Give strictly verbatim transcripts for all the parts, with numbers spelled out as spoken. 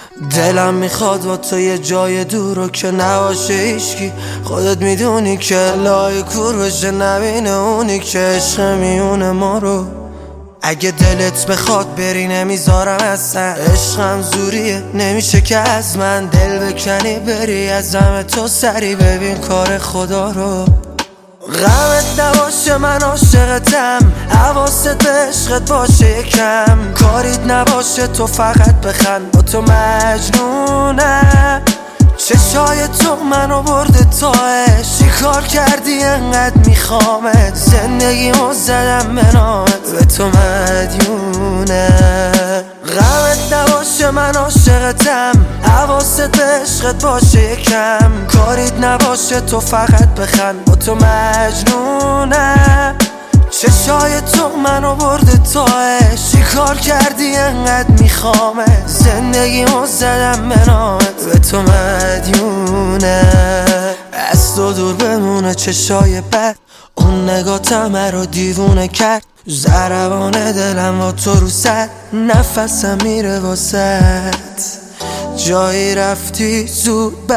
دلم میخواد با تو یه جای دور رو که نباشه هیچکی. خودت میدونی که لای کور بشه نبینه اونی که عشق میونه ما رو. اگه دلت بخواد بری نمیذارم اصلا، عشقم زوریه نمیشه که از من دل بکنی بری از همه تو سری ببین کار خدا رو. غمت نباشه من عاشقتم، حواست به عشقت باشه یکم، کاریت نباشه تو فقط بخند با تو مجنونم. چشای تو منو برده تاش، چی کار کردی انقدر میخوامت، زندگیمو زدم به نامت به تو مدیونم. غمت نباشه من عاشقتم، حواست به عشقت باشه یکم، کاریت نباشه تو فقط بخند با تو مجنونم. چشای تو منو برده تاش، چی کار کردی انقدر میخوامت، زندگیمو زدم به نامت به تو مدیونم. از تو دور بمونه چشای بد، اون نگاتم رو دیوونه کرد، ضربان دلم با تو رو سد، نفسم میره واسد، جایی رفتی زود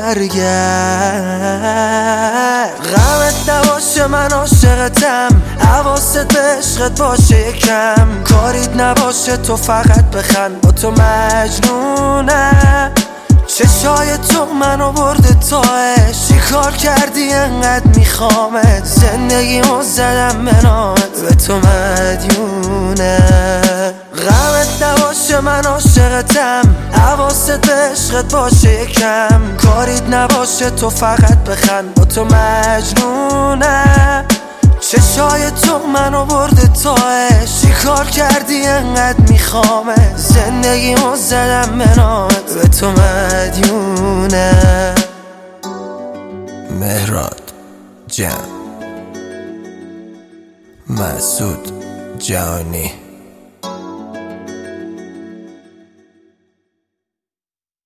برگرد. غمت نباشه من عاشقتم، حواست به عشقت باشه یکم، کاریت نباشه تو فقط بخند با تو مجنونم. چشای تو منو برده تاش، چی کار کردی انقدر میخوامت، زندگیمو زدم به نامت به تو مدیونم. غمت نباشه من عاشقتم، حواست به عشقت باشه یکم، کاریت نباشه تو فقط بخند با تو مجنونم. چشای تو منو برده تاش، چی کار کردی انقدر میخوامت، زندگیمو زدم به نامت به تو مدیونم. مهراد جان، مسعود جانی.